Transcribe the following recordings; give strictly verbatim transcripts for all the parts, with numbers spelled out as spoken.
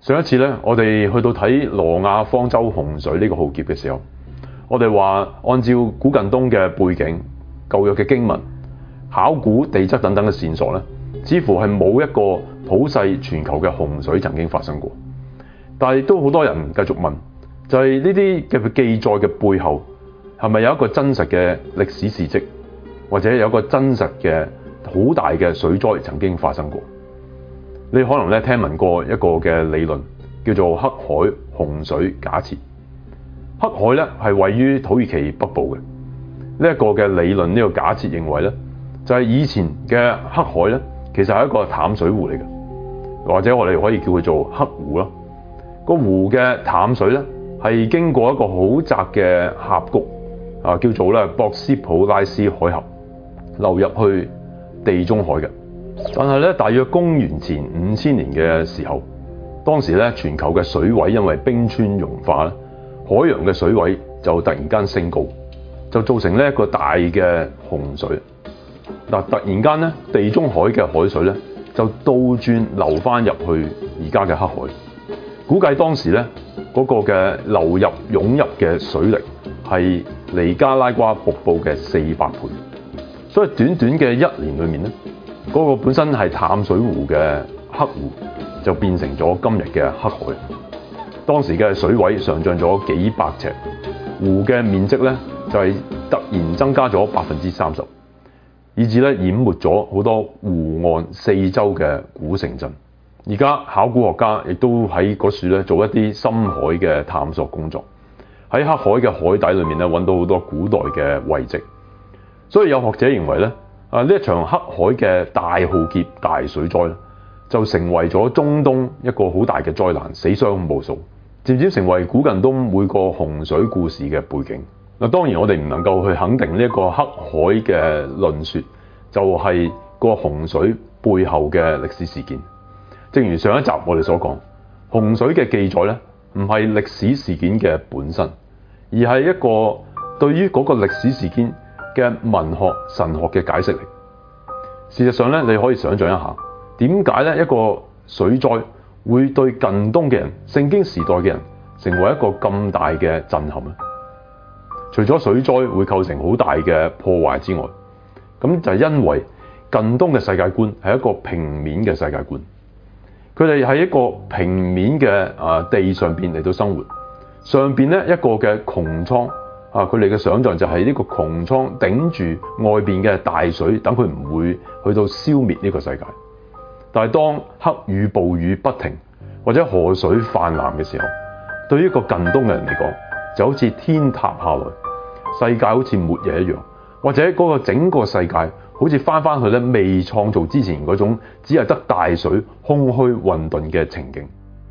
上一次咧，我哋去到睇挪亞方舟洪水呢個浩劫嘅時候，我哋話按照古近東嘅背景、舊約嘅經文、考古、地質等等嘅線索咧，似乎係冇一個普世全球嘅洪水曾經發生過。但係都好多人繼續問，就係呢啲嘅記載嘅背後係咪有一個真實嘅歷史事蹟，或者有一個真實嘅好大嘅水災曾經發生過？你可能咧聽聞過一個嘅理論，叫做黑海洪水假設。黑海咧係位於土耳其北部嘅。呢一個嘅理論，呢個假設認為咧，就係以前嘅黑海咧，其實係一個淡水湖嚟嘅，或者我哋可以叫佢做黑湖咯。個湖嘅淡水咧係經過一個好窄嘅峽谷啊，叫做咧博斯普拉斯海峽流入去地中海嘅。但係咧，大約公元前五千年嘅時候，當時咧全球嘅水位因為冰川融化咧，海洋嘅水位就突然間升高，就造成呢一個大嘅洪水。嗱，突然間咧，地中海嘅海水咧就倒轉流翻入去而家嘅黑海。估計當時咧嗰個嘅流入湧入嘅水力係尼加拉瓜瀑布嘅四百倍，所以短短嘅一年裏面咧，嗰個本身係淡水湖嘅黑湖就變成咗今日嘅黑海。當時嘅水位上漲咗幾百尺，湖嘅面積咧就係突然增加咗百分之三十，以致咧淹沒咗好多湖岸四周嘅古城鎮。而家考古學家亦都喺嗰處咧做一啲深海嘅探索工作，喺黑海嘅海底裏面咧揾到好多古代嘅遺跡。所以有學者認為咧，啊呢一場黑海嘅大浩劫、大水災咧，就成為咗中東一個好大嘅災難，死傷無數，漸漸成為古近東每個洪水故事嘅背景。嗱，當然我哋唔能夠去肯定呢一個黑海嘅論說就係個洪水背後嘅歷史事件。正如上一集我哋所講，洪水嘅記載咧，唔係歷史事件嘅本身，而係一個對於嗰個歷史事件嘅文學、神學嘅解釋嚟。事實上咧，你可以想象一下，點解咧一個水災會對近東嘅人、聖經時代嘅人，成為一個咁大嘅震撼咧？除咗水災會構成好大嘅破壞之外，咁就係因為近東嘅世界觀係一個平面嘅世界觀。佢哋喺一個平面嘅啊地上邊嚟到生活，上邊咧一個嘅穹蒼啊，佢哋嘅想像就係呢個穹蒼頂住外邊嘅大水，等佢唔會去到消滅呢個世界。但係當黑雨暴雨不停，或者河水泛濫嘅時候，對於一個近東嘅人嚟講，就好似天塌下來，世界好似末日一樣，或者嗰個整個世界好似翻翻去咧未創造之前嗰種只係得大水空虛混沌嘅情景。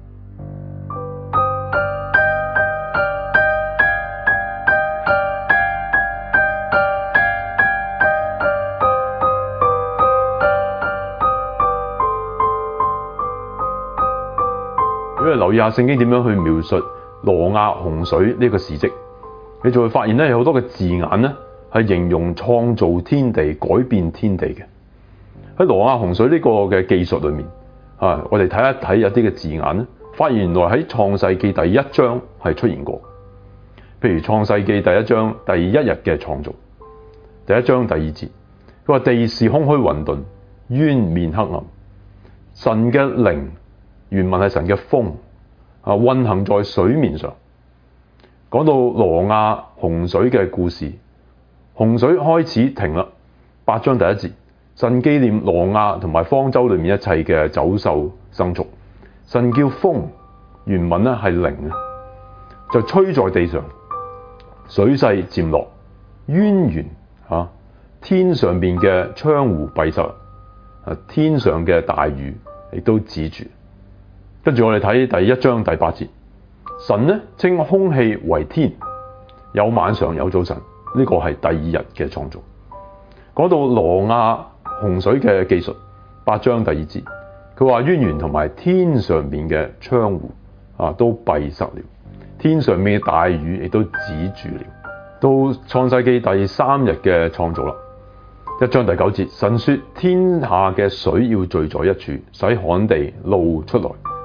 如果你留意下聖經點樣去描述挪亞洪水呢個事蹟，你就會發現咧有好多嘅字眼咧係形容創造天地、改變天地嘅。喺挪亞洪水呢個嘅記述裏面，啊，我哋睇一睇有啲嘅字眼咧，發現原來喺創世記第一章係出現過。譬如創世記第一章第一日嘅創造，第一章第二節，佢話地是空虛混沌，淵面黑暗，神嘅靈，原文係神嘅風啊，運行在水面上。講到挪亞洪水嘅故事，洪水開始停啦。八章第一節，神紀念挪亞同埋方舟裏面一切嘅走獸牲畜，神叫風，原文咧係靈啊，就吹在地上，水勢漸落，淵源啊，天上邊嘅窗戶閉塞啊，天上嘅大雨亦都止住。跟住我哋睇第一章第八節，神咧稱空氣為天，有晚上有早晨，呢、這個係第二日嘅創造。講到挪亞洪水嘅記述，八章第二節，佢話淵源同埋天上面嘅窗戶啊都閉塞了，天上面嘅大雨亦都止住了。到創世記第三日嘅創造啦，一章第九節，神說天下嘅水要聚在一處，使旱地露出來，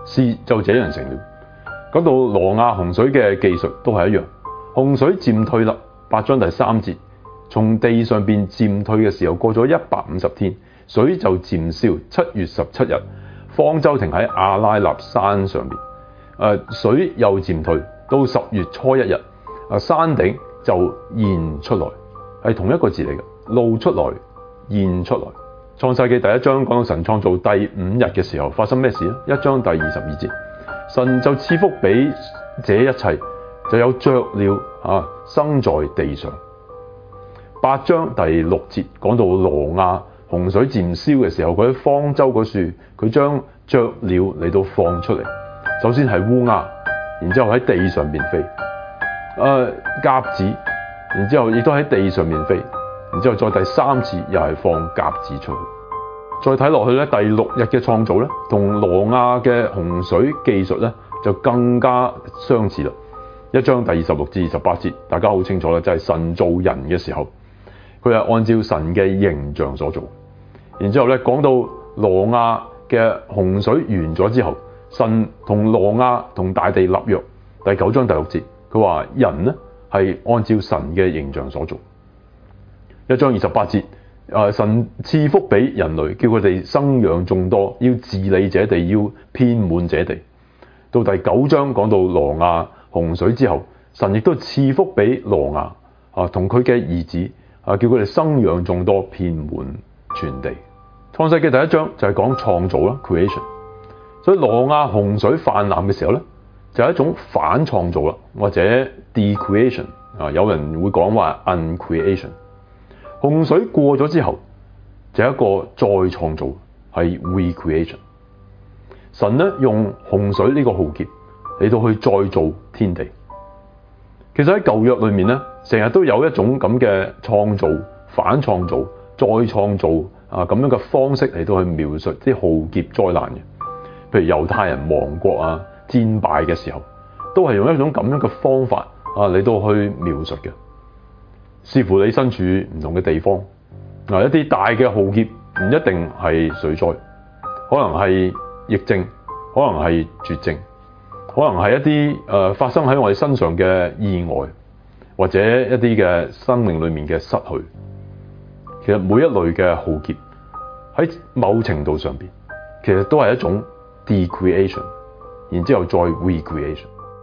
事就這樣成了。講到挪亞洪水嘅技術都係一樣，洪水漸退啦。八章第三節，從地上邊漸退嘅時候，過咗一百五十天，水就漸消。七月十七日，方舟停喺亞拉臘山上邊。誒、呃，水又漸退，到十月初一日，啊，山頂就現出來，係同一個字嚟嘅，露出來、現出來。創世記第一章講到神創造第五日嘅時候發生咩事咧？一章第二十二節，神就賜福俾這一切，就有雀鳥啊生在地上。八章第六節講到挪亞洪水漸消嘅時候，佢喺方舟嗰處，佢將雀鳥嚟到放出嚟。首先係烏鴉，然之後喺地上面飛，誒、呃、鴿子，然之後亦都喺地上面飛，然之後再第三次又係放鴿子出去。再睇落去咧，第六日嘅創造咧，同挪亞嘅洪水技術咧就更加相似啦。一章第二十六至二十八節，大家好清楚啦，就係、是、神造人嘅時候，佢係按照神嘅形象所做。然之後咧，講到挪亞嘅洪水完咗之後，神同挪亞同大地立約。第九章第六節，佢話人呢係按照神嘅形象所做。一章二十八節，誒神賜福俾人類，叫佢哋生養眾多，要治理這地，要遍滿這地。到第九章講到挪亞洪水之後，神亦都賜福俾挪亞啊，同佢嘅兒子啊，叫佢哋生養眾多，遍滿全地。創世記第一章就係講創造啦 ，creation。所以挪亞洪水泛濫嘅時候咧，就係一種反創造啦，或者 decreation 啊，有人會講話 uncreation。洪水過咗之後，就係一個再創造，係 recreation。神咧用洪水呢個浩劫嚟到去再造天地。其實喺舊約裏面咧，成日都有一種咁嘅創造、反創造、再創造啊咁樣嘅方式嚟到去描述啲浩劫災難嘅。譬如猶太人亡國啊、戰敗嘅時候，都係用一種咁樣嘅方法啊嚟到去描述嘅。視乎你身處唔同嘅地方，嗱，一啲大嘅浩劫唔一定係水災，可能係疫症，可能係絕症，可能係一啲誒、呃、發生喺我哋身上嘅意外，或者一啲嘅生命裏面嘅失去。其實每一類嘅浩劫喺某程度上邊，其實都係一種 decreation， 然之後再 recreation。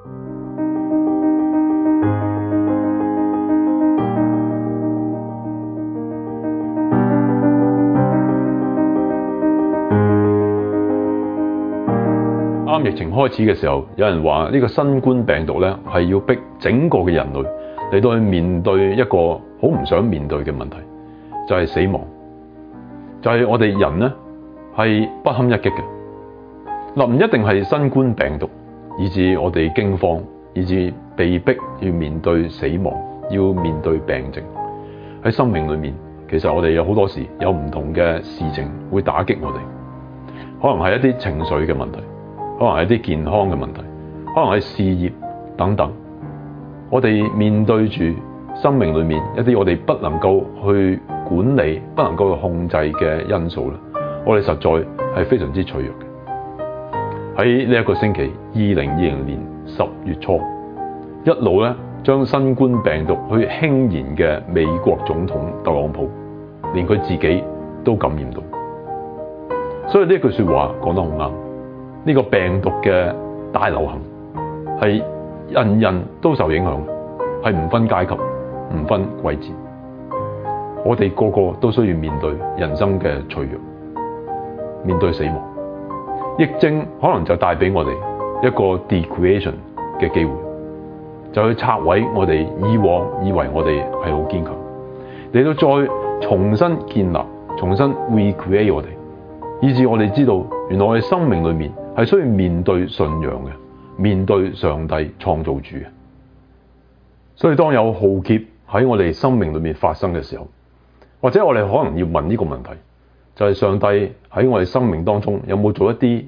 啱疫情開始嘅時候，有人話呢個新冠病毒咧係要逼整個嘅人類嚟到去面對一個好唔想面對嘅問題，就係死亡，就係我哋人咧係不堪一擊嘅。嗱，唔一定係新冠病毒，以致我哋驚慌，以致被逼要面對死亡，要面對病症。喺生命裏面，其實我哋有好多時有唔同嘅事情會打擊我哋，可能係一啲情緒嘅問題。可能係一啲健康嘅問題，可能係事業等等。我哋面對住生命裏面一啲我哋不能夠去管理、不能夠去控制嘅因素咧，我哋實在係非常之脆弱嘅。喺呢一個星期，二零二零年十月初，一路咧將新冠病毒去輕言嘅美國總統特朗普，連佢自己都感染到。所以呢句說話講得好啱。呢個病毒嘅大流行係人人都受影響，係唔分階級、唔分季節。我哋個個都需要面對人生嘅脆弱，面對死亡。疫症可能就帶俾我哋一個 decreation 嘅機會，就去拆毀我哋以往以為我哋係好堅強，嚟到再重新建立、重新 recreate 我哋，以至我哋知道原來我哋生命裏面係需要面對信仰嘅，面對上帝創造主嘅。所以當有浩劫喺我哋生命裏面發生嘅時候，或者我哋可能要問呢個問題，就係上帝喺我哋生命當中有冇做一啲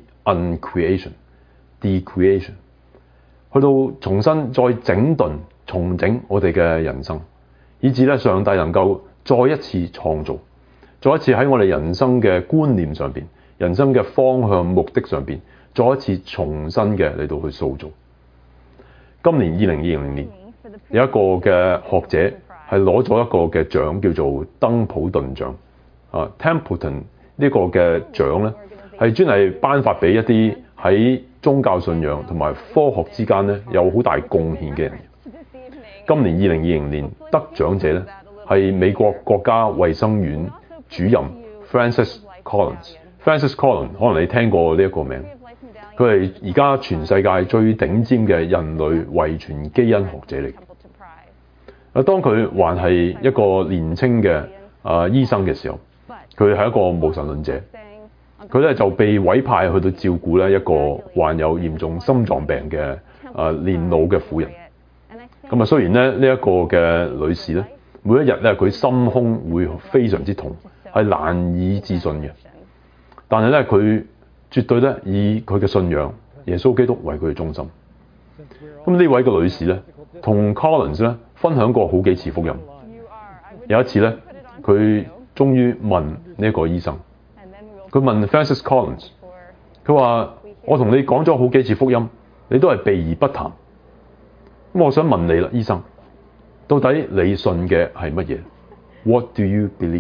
uncreation、decreation， 去到重新再整頓、重整我哋嘅人生，以至咧上帝能夠再一次創造，再一次喺我哋人生嘅觀念上邊、人生嘅方向、目的上邊， 再一次重新嘅嚟到去塑造。今年二零二零年有一個嘅學者係攞咗一個嘅獎叫做登普頓獎啊 Templeton 呢個嘅獎咧係專係頒發俾一啲喺宗教信仰同埋科學之間咧有好大貢獻嘅人。今年二零二零年得獎者咧係美國國家衛生院主任 Francis Collins。Francis Collins 可能你聽過呢一個名，佢係而家全世界最頂尖嘅人類遺傳基因學者嚟。啊，當佢還係一個年輕嘅啊醫生嘅時候，佢係一個無神論者。佢咧就被委派去到照顧咧一個患有嚴重心臟病嘅啊年老嘅婦人。咁啊，雖然咧呢一個嘅女士咧，每一日咧佢心胸會非常之痛，係難以置信嘅。但係咧佢絕對咧以佢嘅信仰耶穌基督為佢嘅中心。咁呢位嘅女士咧，同 Collins 咧分享過好幾次福音。有一次咧，佢終於問呢一個醫生，佢問 Francis Collins， 佢話：我同你講咗好幾次福音，你都係避而不談。咁我想問你啦，醫生，到底你信嘅係乜嘢 ？What do you believe？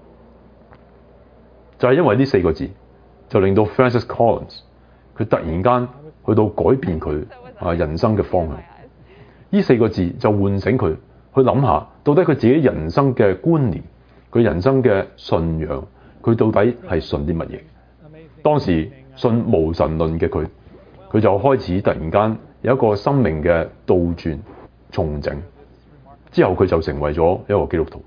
就係因為呢四個字，就令到 Francis Collins 佢突然間去到改變佢啊人生嘅方向。呢四個字就喚醒佢去諗下，到底佢自己人生嘅觀念，佢人生嘅信仰，佢到底係信啲乜嘢？當時信無神論嘅佢，佢就開始突然間有一個生命嘅倒轉重整，之後佢就成為咗一個基督徒。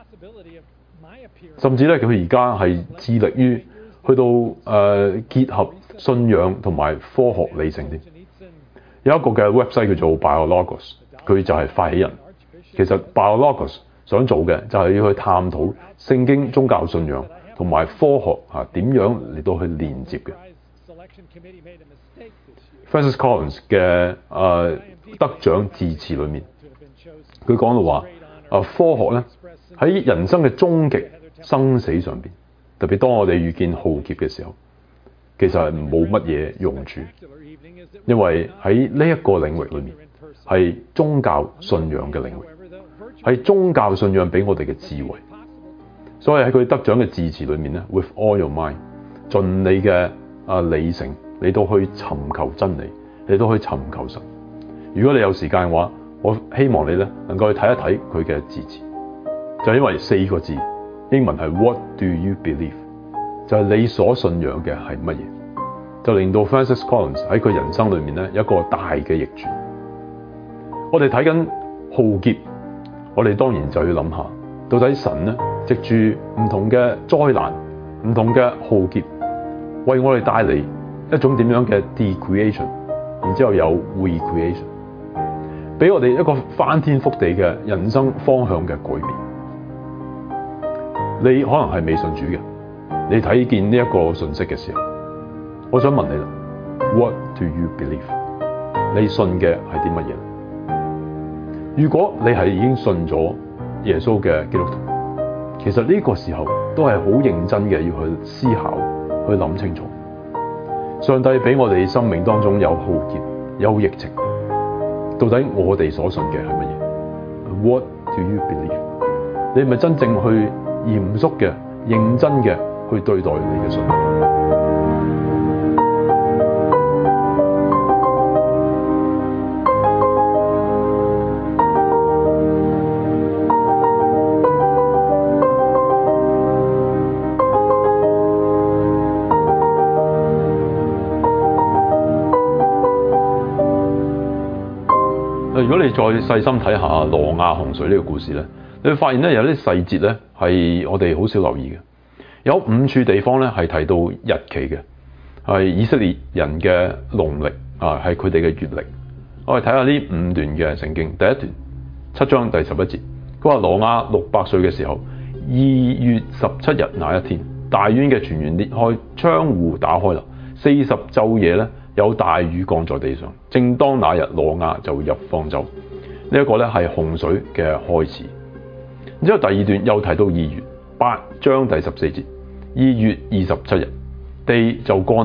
甚至咧，佢而家係致力於去到誒、呃、結合信仰同埋科學理性添。有一個嘅 website 叫做 BioLogos， 佢就係發起人。其實 BioLogos 想做嘅就係要去探討聖經宗教信仰同埋科學嚇點樣嚟到去連接嘅。Francis Collins 嘅誒、呃、得獎致辭裏面，佢講到話啊，科學咧喺人生嘅終極生死上邊，特別當我哋遇見浩劫嘅時候，其實係冇乜嘢用處，因為喺呢一個領域裏面係宗教信仰嘅領域，係宗教信仰俾我哋嘅智慧。所以喺佢得獎嘅致辭裏面咧 ，with all your mind， 盡你嘅啊理性嚟到去尋求真理，嚟到去尋求神。如果你有時間嘅話，我希望你咧能夠去睇一睇佢嘅致辭，就因為四個字。英文係 What do you believe？ 就係你所信仰嘅係乜嘢？就令到 Francis Collins 喺佢人生裏面咧一個大嘅逆轉。我哋睇緊浩劫，我哋當然就要諗下，到底神咧藉住唔同嘅災難、唔同嘅浩劫，為我哋帶嚟一種點樣嘅 decreation， 然之後有 recreation， 俾我哋一個翻天覆地嘅人生方向嘅改變。你可能係未信主嘅，你睇見呢一個信息嘅時候，我想問你啦 ，What do you believe？ 你信嘅係啲乜嘢？如果你係已經信咗耶穌嘅基督徒，其實呢個時候都係好認真嘅，要去思考，去諗清楚。上帝俾我哋生命當中有浩劫，有疫情，到底我哋所信嘅係乜嘢 ？What do you believe？ 你係咪真正去嚴肅嘅、認真嘅去對待你嘅信仰？如果你再細心睇下挪亞洪水呢個故事咧，你會發現咧有啲細節咧係我哋好少留意嘅。有五處地方咧係提到日期嘅，係以色列人嘅農曆啊，係佢哋嘅月曆。我哋睇下呢五段嘅聖經。第一段七章第十一節，佢話挪亞六百歲嘅時候，二月十七日那一天，大淵嘅泉源裂開，窗戶打開啦，四十晝夜咧有大雨降在地上。正當那日，挪亞就入方舟。呢、這、一個咧係洪水嘅開始。然之後第二段又提到二月八章第十四節，二月二十七日，地就乾啦，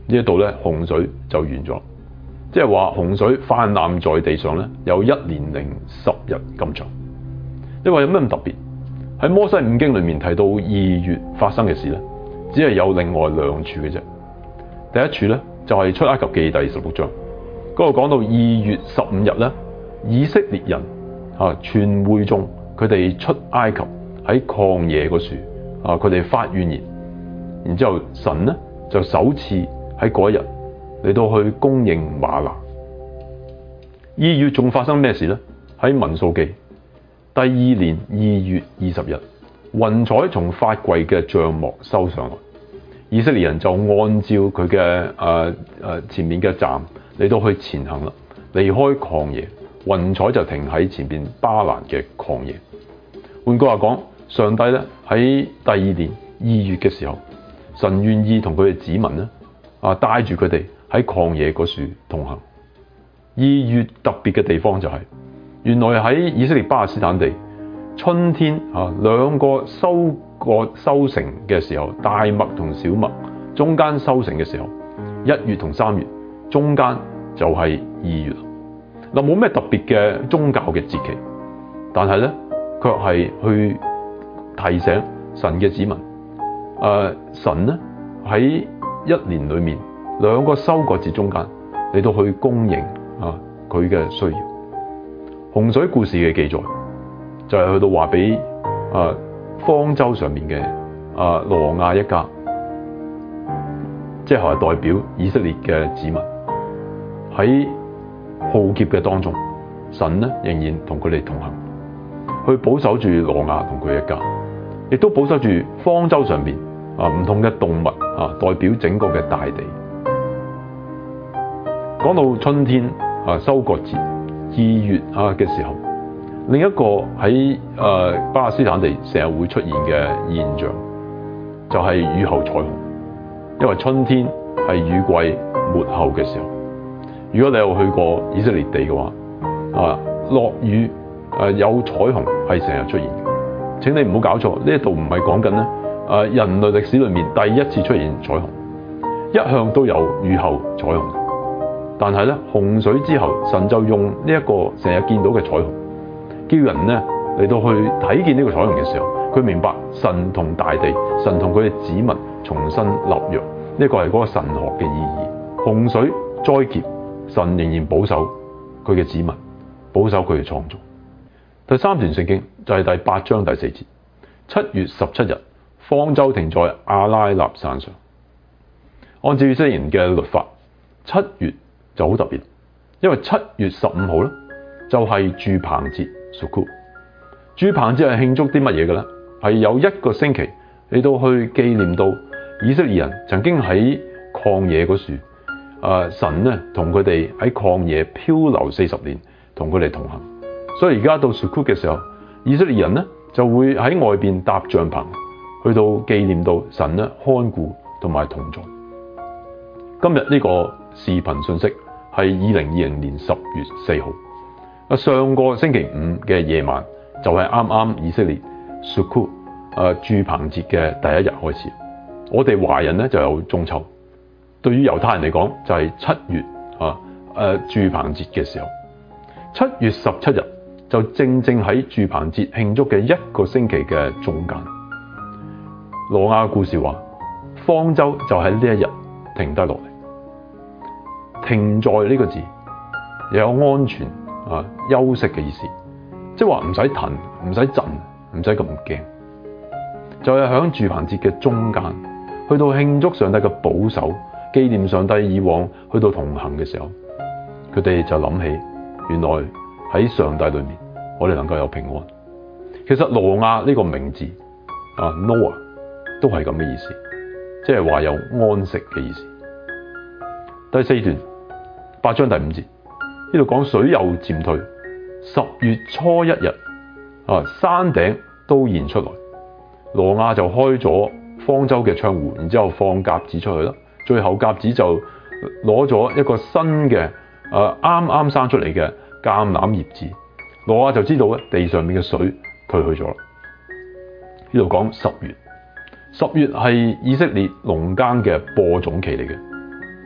呢一度咧洪水就完咗，即係話洪水泛濫在地上咧有一年零十日咁長。你話有咩咁特別？喺摩西五經裏面提到二月發生嘅事咧，只係有另外兩處嘅啫。第一處咧就係出埃及記第十六章，嗰度講到二月十五日咧，以色列人啊全會眾佢哋出埃及喺曠野嗰處啊，佢哋發怨言，然之後神咧就首次喺嗰一日嚟到去供應嗎哪。二月仲發生咩事咧？喺民數記第二年二月二十日，雲彩從法櫃嘅帳幕收上來，以色列人就按照佢嘅誒誒前面嘅站嚟到去前行啦，離開曠野，雲彩就停喺前邊巴蘭嘅曠野。換句話講，上帝咧喺第二年二月嘅時候，神願意同佢嘅子民咧啊帶住佢哋喺曠野嗰處同行。二月特別嘅地方就係、是，原來喺以色列巴勒斯坦地春天啊兩個收割收成嘅時候，大麥同小麥中間收成嘅時候，一月同三月中間就係二月。嗱，冇咩特別嘅宗教嘅節期，但係咧卻係去提醒神嘅子民，誒、呃、神咧喺一年裏面兩個收割節中間嚟到去供應啊佢嘅需要。洪水故事嘅記載就係、是、去到話俾誒方舟上面嘅誒挪亞一家，即係代表以色列嘅子民喺浩劫嘅當中，神咧仍然同佢哋同行，去保守住挪亞同佢一家，亦都保守住方舟上面啊唔同嘅動物啊，代表整個嘅大地。講到春天啊收割節二月啊嘅時候，另一個喺誒巴勒斯坦地成日會出現嘅現象就係雨後彩虹，因為春天係雨季末後嘅時候。如果你有去過以色列地嘅話，啊落雨誒有彩虹係成日出現嘅。請你唔好搞錯，呢一度唔係講緊咧誒人類歷史裏面第一次出現彩虹，一向都有雨後彩虹。但係咧洪水之後，神就用呢一個成日見到嘅彩虹，叫人咧嚟到去睇見呢個彩虹嘅時候，佢明白神同大地、神同佢嘅子民重新立約，呢個係嗰個神學嘅意義。洪水災劫，神仍然保守佢嘅子民，保守佢嘅創造。第三段聖經就係第八章第四節，七月十七日，方舟停在亞拉臘山上。按照以色列人嘅律法，七月就好特別，因為七月十五號咧就係住棚節 Sukkot。住棚節係慶祝啲乜嘢嘅咧？係有一個星期嚟到去紀念到以色列人曾經喺曠野嗰處。誒、呃、神咧同佢哋喺曠野漂流四十年，同佢哋同行。所以而家到 Sukkot 嘅時候，以色列人咧就會喺外邊搭帳篷，去到紀念到神咧看顧同埋同在。今日呢個視頻信息係二零二零年十月四號。啊，上個星期五嘅夜晚就係啱啱以色列 Sukkot 誒住棚節嘅第一日開始。我哋華人咧就有中秋。對於猶太人嚟講，就係、是、七月啊，誒住棚節嘅時候，七月十七日就正正喺住棚節慶祝嘅一個星期嘅中間。挪亞故事話，方舟就喺呢一日停低落嚟。停在呢個字又有安全啊休息嘅意思，即係話唔使騰，唔使震，唔使咁驚。就係、是、響住棚節嘅中間，去到慶祝上帝嘅保守。紀念上帝以往去到同行嘅時候，佢哋就諗起原來喺上帝裏面，我哋能夠有平安。其實挪亞呢個名字啊 Noah 都係咁嘅意思，即係話有安息嘅意思。第四段八章第五節呢度講水又漸退，十月初一日啊，山頂都現出來，挪亞就開咗方舟嘅窗戶，然之後放鴿子出去啦。最後鴿子就攞咗一個新嘅誒啱啱生出嚟嘅橄欖葉子，挪亞就知道咧地上面嘅水退去咗啦。呢度講十月，十月係以色列農耕嘅播種期嚟嘅，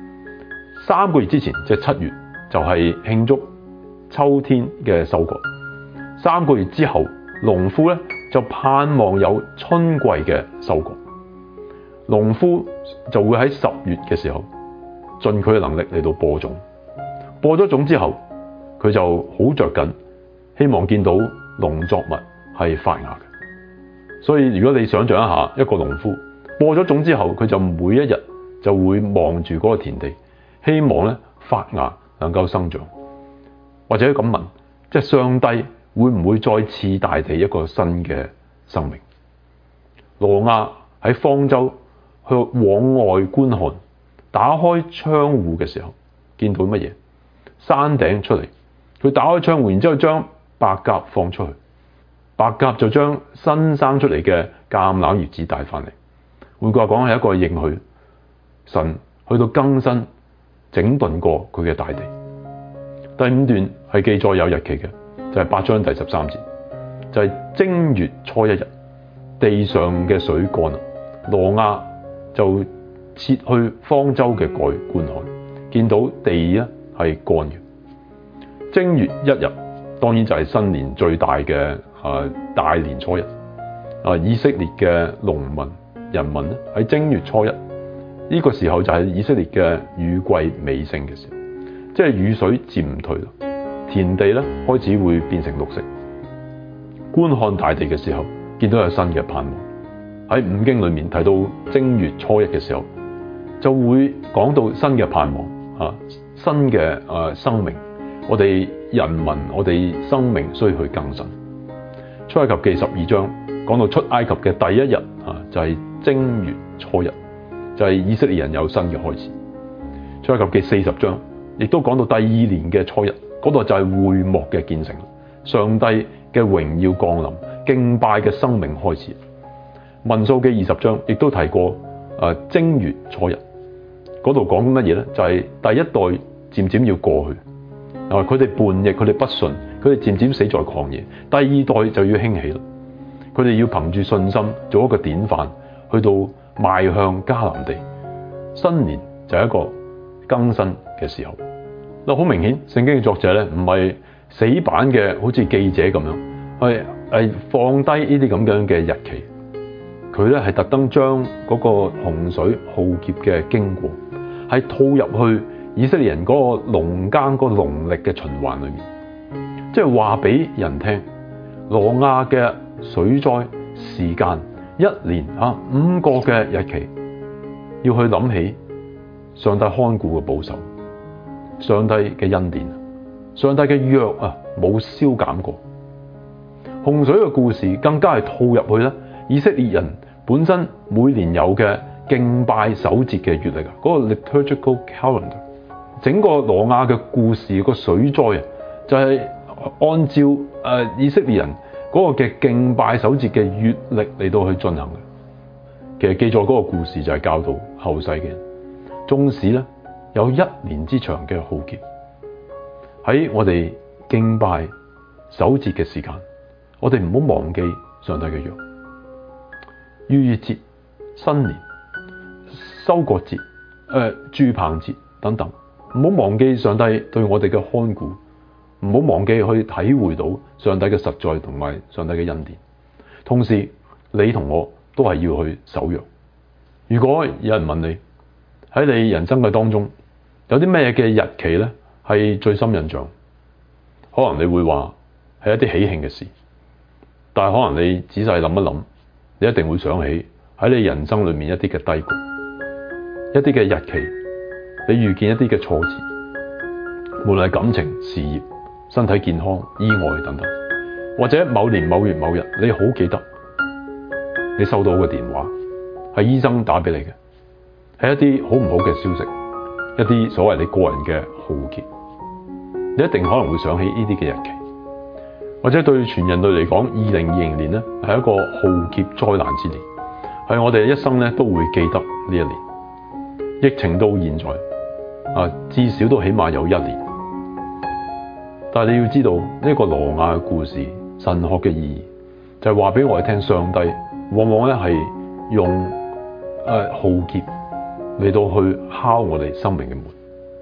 三個月之前，即係七月，就係慶祝秋天嘅收割。三個月之後，農夫咧就盼望有春季嘅收割。農夫就會喺十月嘅時候，盡佢嘅能力嚟到播種。播咗種之後，佢就好着緊，希望見到農作物係發芽嘅。所以如果你想象一下，一個農夫播咗種之後，佢就每一日就會望住嗰個田地，希望咧發芽能夠生長。或者咁問，即係上帝會唔會再賜大地一個新嘅生命？挪亞喺方舟去往外觀看，打開窗戶嘅時候，見到乜嘢？山頂出嚟，佢打開窗戶，然之後將白鴿放出去，白鴿就將新生出嚟嘅橄欖葉子帶翻嚟。換句話講，係一個應許，神去到更新整頓過佢嘅大地。第五段係記載有日期嘅，就係八章第十三節，就係正月初一日，地上嘅水乾啦。挪亞就撤去方舟嘅蓋觀看，見到地咧係乾嘅。正月一日，當然就係新年最大嘅啊大年初一。啊，以色列嘅農民人民咧喺正月初一呢個時候就係以色列嘅雨季尾聲嘅時候，即係雨水漸退啦，田地咧開始會變成綠色。觀看大地嘅時候，見到有新嘅盼望。喺五經裏面提到正月初一嘅時候，就會講到新嘅盼望啊，新嘅誒生命。我哋人民，我哋生命需要去更新。出埃及記十二章講到出埃及嘅第一日啊，就係正月初一，就係以色列人有新嘅開始。出埃及記四十章亦都講到第二年嘅初一，嗰度就係會幕嘅建成，上帝嘅榮耀降臨，敬拜嘅生命開始。民數記二十章亦都提過誒正月初一，嗰度講緊乜嘢咧？就係、是、第一代漸漸要過去，啊佢哋叛逆，佢哋不信，佢哋漸漸死在曠野。第二代就要興起啦，佢哋要憑住信心做一個典範，去到邁向迦南地。新年就係一個更新嘅時候。嗱，好明顯，聖經嘅作者咧唔係死板嘅，好似記者咁樣，係係放低呢啲咁樣嘅日期。佢咧係特登將嗰個洪水浩劫嘅經過，係套入去以色列人嗰個農耕嗰個農曆嘅循環裏面，即係話俾人聽，挪亞嘅水災時間一年啊五個嘅日期，要去諗起上帝看顧嘅保守，上帝嘅恩典，上帝嘅約啊冇消減過。洪水嘅故事更加係套入去咧，以色列人本身每年有嘅敬拜守節嘅月曆啊，嗰個 liturgical calendar， 整個挪亞嘅故事個水災啊，就係按照誒以色列人嗰個嘅敬拜守節嘅月曆嚟到去進行嘅。其實記載嗰個故事就係教導後世嘅人，縱使咧有一年之長嘅浩劫，喺我哋敬拜守節嘅時間，我哋唔好忘記上帝嘅約。逾越節、新年、收割節、誒、呃、住棚節等等，唔好忘記上帝對我哋嘅看顧，唔好忘記去體會到上帝嘅實在同埋上帝嘅恩典。同時，你同我都係要去守約。如果有人問你喺你人生嘅當中有啲咩嘅日期咧係最深印象，可能你會話係一啲喜慶嘅事，但係可能你仔細諗一諗，你一定會想起喺你人生裏面一啲嘅低谷，一啲嘅日期，你遇見一啲嘅挫折，無論係感情、事業、身體健康、意外等等，或者某年某月某日，你好記得你收到嘅電話係醫生打俾你嘅，係一啲好唔好嘅消息，一啲所謂你個人嘅浩劫，你一定可能會想起呢啲嘅日期。或者對全人類嚟講，二零二零年咧係一個浩劫災難之年，係我哋一生咧都會記得呢一年。疫情到現在啊，至少都起碼有一年。但係你要知道呢個挪亞嘅故事，神學嘅意義就係話俾我哋聽，上帝往往咧係用誒浩劫嚟到去敲我哋生命嘅門，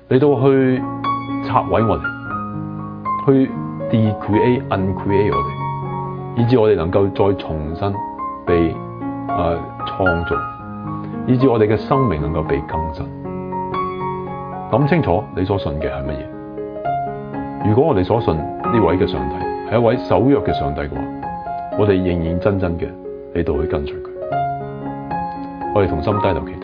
嚟到去拆毀我哋，去 decreate、uncreate 我哋，以致我哋能夠再重新被啊創造，以致我哋嘅生命能夠被更新。諗清楚你所信嘅係乜嘢？如果我哋所信呢位嘅上帝係一位守約嘅上帝嘅話，我哋認認真真嘅嚟到去跟隨佢。我哋同心低頭祈禱。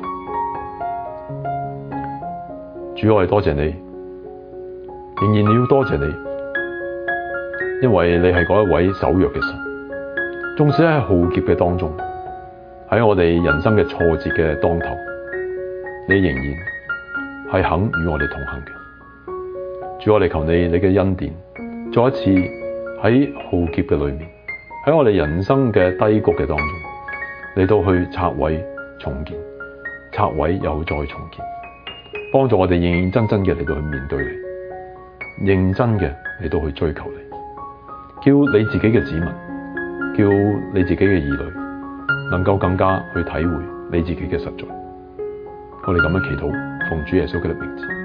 主，我哋多謝你，仍然要多謝你，因為你係嗰一位守約嘅神。縱使喺浩劫嘅當中，喺我哋人生嘅挫折嘅當頭，你仍然係肯與我哋同行嘅。主，我哋求你，你嘅恩典，再一次喺浩劫嘅裏面，喺我哋人生嘅低谷嘅當中，嚟到去拆毀重建，拆毀又再重建，幫助我哋認認真真嘅嚟到去面對你，認真嘅嚟到去追求你，叫你自己嘅子民，叫你自己嘅兒女，能夠更加去體會你自己嘅實在。我哋咁樣祈禱，奉主耶穌基督的名字。